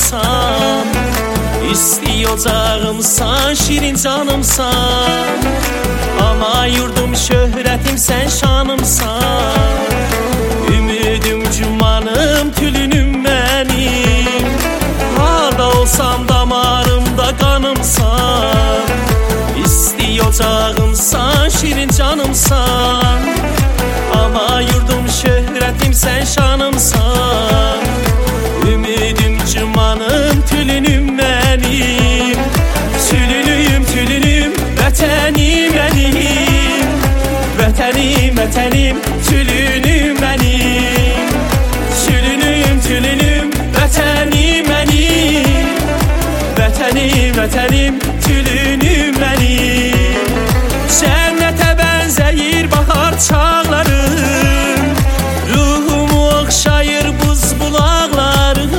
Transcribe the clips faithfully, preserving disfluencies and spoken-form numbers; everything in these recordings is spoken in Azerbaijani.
canımsan, isti ocağımsan, şirin canımsan. Ama yurdum şöhretim sen şanımsan. Ümidim cumanım tülünüm benim. Harda olsam damarımda kanımsan. İsti ocağımsan, şirin canımsan. Ama yurdum şöhretim sen şanımsan. Ümidim cumanım tülünüm benim. Tülünüm tülünüm vətənim benim. Vətənim vətənim tülünüm benim. Tülünüm tülünüm vətənim benim. Vətənim vətənim tülünüm benim. Cənnətə bənzəyir bahar çağlarım. Ruhumu oxşayır buz bulaqlarım.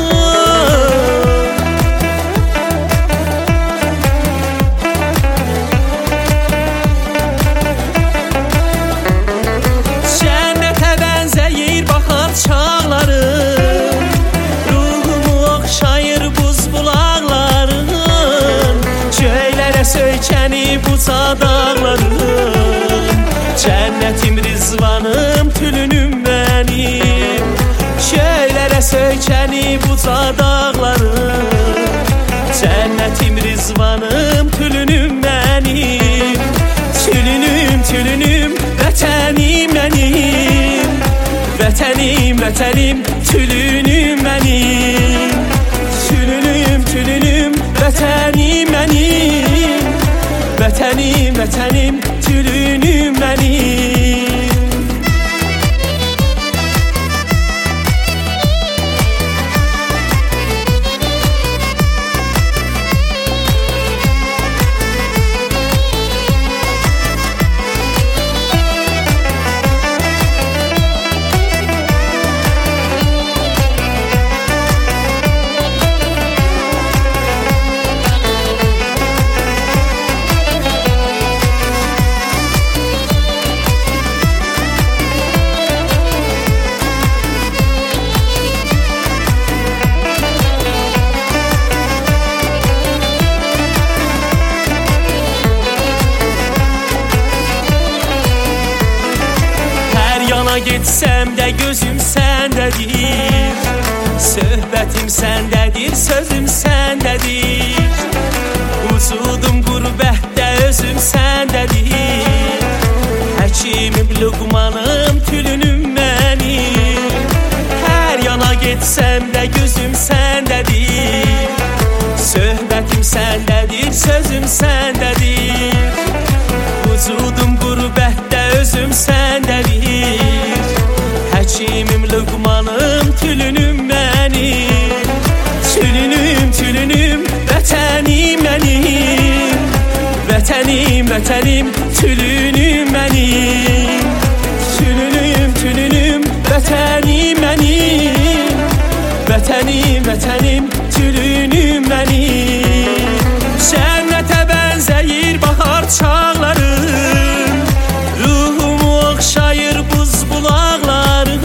Cənnətə bənzəyir bahar çağlarım. Ruhumu oxşayır buz bulaqlarım. Göylərə söykənib uca dağlarım. Cənnetim rizvanım tülünüm benim. Göylərə söykənib uca dağlarım. Cənnetim rizvanım tülünüm benim. Tülünüm tülünüm vətənim benim. Vətənim vətənim tülünüm benim. Tülünüm tülünüm vətənim benim. Vətənim vətənim tülünüm benim. Getsəm də gözüm səndədir. Söhbətim səndədir, sözüm səndədir. Vücudum qürbətdə, özüm səndədir. Həkimim, luqmanım, tülünüm mənim. Hər yana getsəm də gözüm səndədir. Söhbətim səndədir, sözüm səndədir. Vücudum qürbətdə, özüm səndədir. Həkimim, luqmanım, tülünüm benim. Tülünüm tülünüm vətənim benim. Vətənim vətənim tülünüm benim. Tülünüm tülünüm vətənim benim. Vətənim vətənim tülünüm benim. Cənnətə bənzəyir bahar çağlarım. Ruhumu oxşayır buz bulaqlarım.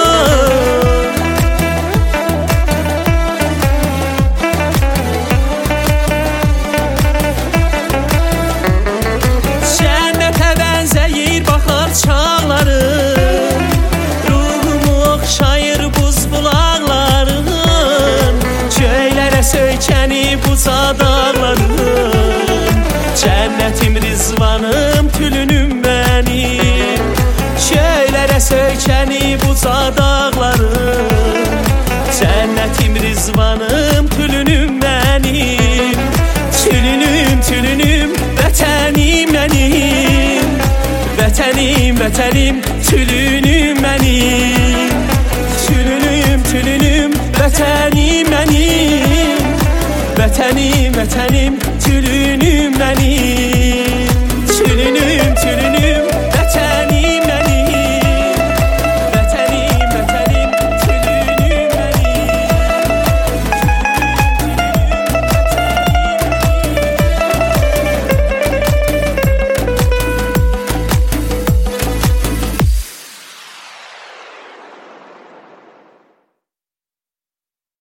Cənnətə bənzəyir bahar çağlarım. Ruhumu oxşayır buz bulaqlarım. Göylərə söykənib uca dağlarım. Cənnetim rizvanım tülünüm benim. Göylərə söykənib uca dağlarım. Cənnetim rizvanım tülünüm benim. Tülünüm tülünüm vətənim benim. Vətənim vətənim tülünüm benim. Tülünüm tülünüm vətənim benim. Vətənim vətənim tülünüm benim.